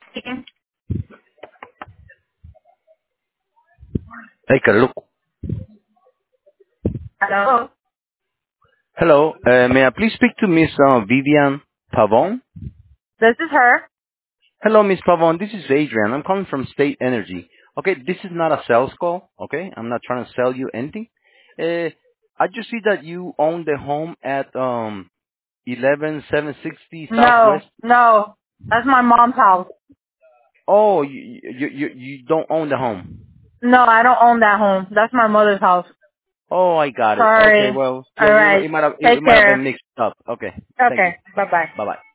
Take a look. Hello. Hello. May I please speak to Miss Vivian Pavon? This is her. Hello, Miss Pavon. This is Adrian. I'm calling from State Energy. Okay, this is not a sales call. Okay, I'm not trying to sell you anything. I just see that you own the home at 11760 No, Southwest. no. That's my mom's house. Oh, you don't own the home. No, I don't own that home. That's my mother's house. Oh, I got it. Okay, Sorry. well, yeah, All right. it might have Take been care. mixed up. Okay, thank you. Okay. Bye bye. Bye bye.